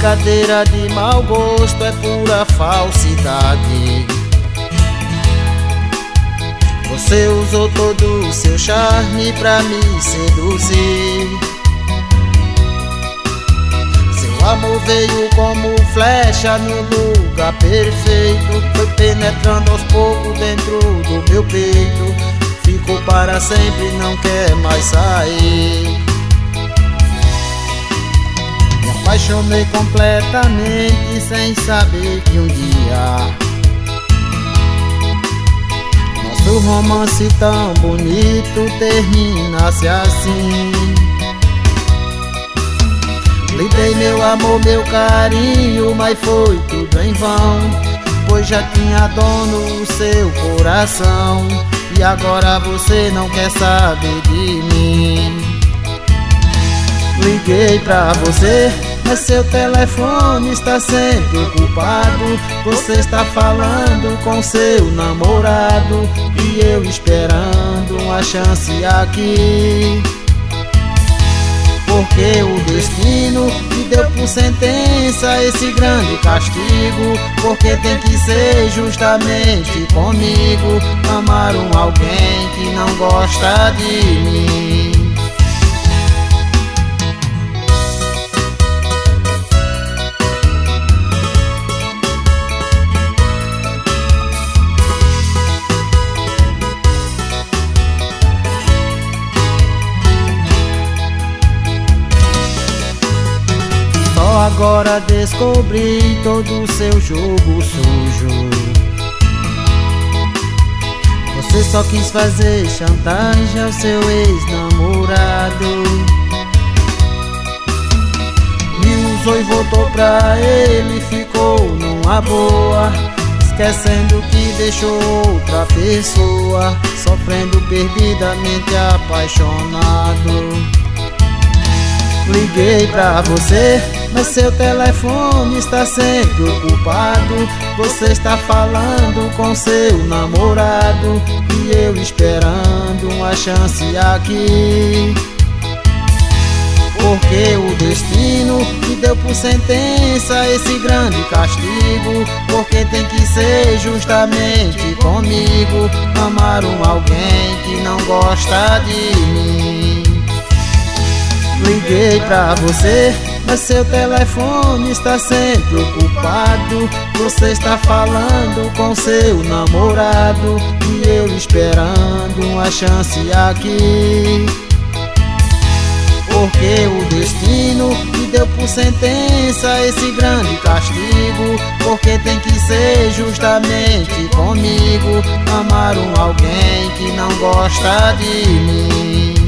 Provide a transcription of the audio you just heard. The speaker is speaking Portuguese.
brincadeira de mau gosto, é pura falsidade. Você usou todo o seu charme pra me seduzir. Seu amor veio como flecha no lugar perfeito, foi penetrando aos poucos dentro do meu peito. Ficou para sempre, não quer mais sair. Me apaixonei completamente sem saber que um dia nosso romance tão bonito terminasse assim. Lhe dei meu amor, meu carinho, mas foi tudo em vão, pois já tinha dono o seu coração. E agora você não quer saber de mim. Liguei pra você, mas seu telefone está sempre ocupado. Você está falando com seu namorado e eu esperando uma chance aqui. Porque o destino me deu por sentença esse grande castigo. Porque tem que ser justamente comigo, amar alguém que não gosta de mim. Agora descobri todo o seu jogo sujo. Você só quis fazer chantagem ao seu ex-namorado. Me usou e voltou pra ele, ficou numa boa, esquecendo que deixou outra pessoa, sofrendo perdidamente apaixonado. Liguei pra você, mas seu telefone está sempre ocupado. Você está falando com seu namorado e eu esperando uma chance aqui. Porque o destino me deu por sentença esse grande castigo. Porque tem que ser justamente comigo, amar alguém que não gosta de mim. Liguei pra você, mas seu telefone está sempre ocupado. Você está falando com seu namorado e eu esperando uma chance aqui. Porque o destino me deu por sentença esse grande castigo. Porque tem que ser justamente comigo, amar alguém que não gosta de mim.